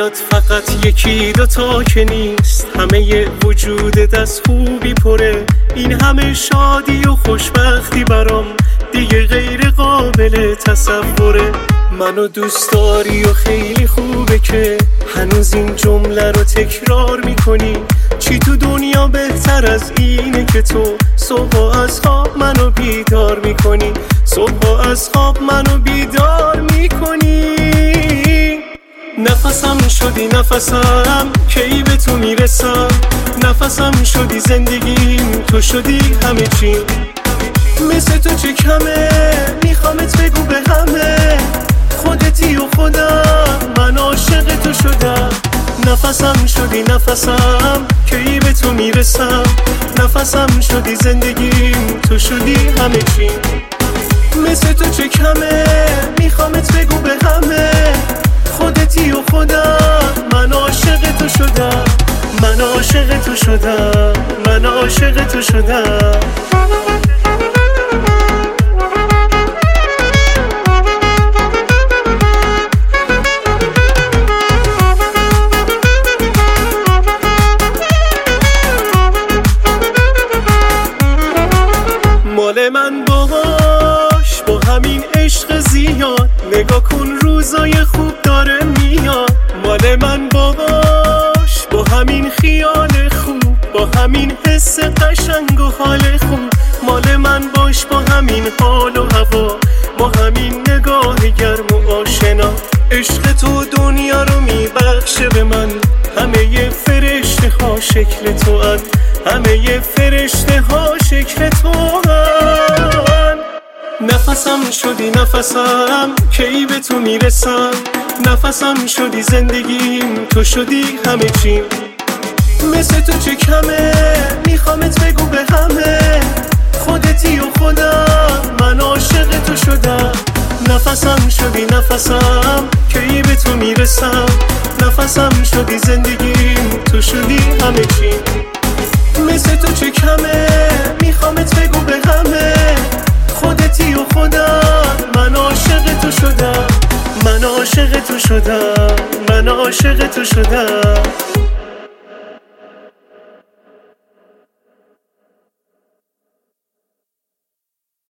بیاد فقط یکی دوتا که نیست، همه وجودت از خوبی پره. این همه شادی و خوشبختی برام دیگه غیر قابل تصوره. منو دوست داری و خیلی خوبه که هنوز این جمله رو تکرار میکنی. چی تو دنیا بهتر از اینه که تو صبح از خواب منو بیدار میکنی، صبح از خواب منو بیدار میکنی. نفسم شدی نفسم کی به تو میرسم، نفسم شدی زندگیم، تو شدی همه چی. مثل تو چه کمه میخوامت بگو به همه، خودتی و خودم من عاشق تو شدم. نفسم شدی نفسم کی به تو میرسم، نفسم شدی زندگیم، تو شدی همه چی. مثل تو چه کمه میخوامت بگو به همه، خودتی و خودم من عاشق تو شدم، من عاشق تو شدم، من عاشق تو شدم. مال من باهاش با همین عشق زیاد، نگاه کن روزای خوب داره میاد. مال من باهاش با همین خیال خوب، با همین حس قشنگ و حال خوب. مال من باش با همین حال و هوا، با همین نگاه گرم و آشنا. عشق تو دنیا رو میبخشه به من، همه فرشته ها شکل تو ان، همه فرشته ها شکل تو ان. نفسم شدی نفسم کی به تو میرسم، نفسم شدی زندگیم، تو شدی همه چیم. مثل تو چه کمه میخوامت بگو به همه، خودتی و خودم من عاشق تو شدم. نفسم شدی نفسم کی به تو میرسم، نفسم شدی زندگیم، تو شدی همه چی. مثل تو چه کمه میخوامت بگو به همه، خودتی و خودم من عاشق تو شدم، من عاشق تو شدم، من عاشق تو شدم.